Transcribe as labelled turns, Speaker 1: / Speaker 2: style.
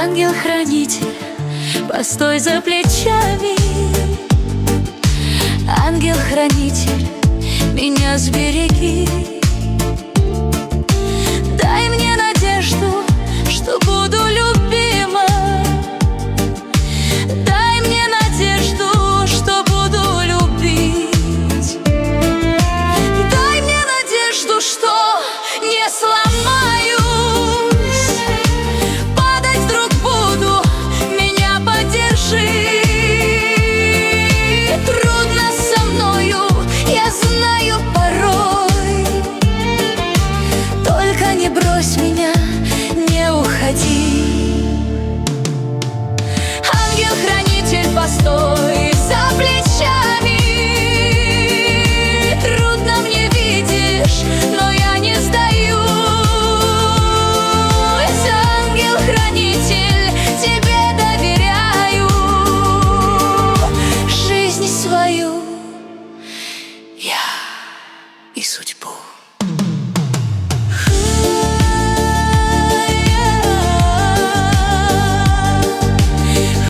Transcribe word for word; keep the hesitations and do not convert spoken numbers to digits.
Speaker 1: Ангел-хранитель, постой за плечами. Ангел-хранитель, меня сбереги. Дай мне надежду, что буду любима. Дай мне надежду, что буду любить. Дай мне надежду, что не сломаюсь. Падать вдруг буду, меня поддержи. Трудно со мною, я знаю порой. Только не брось меня, не уходи. Ангел-хранитель, постой за плечами. Трудно мне, видишь, но я не сдаюсь. Ангел-хранитель, тебе доверяю жизнь свою я и судьбу.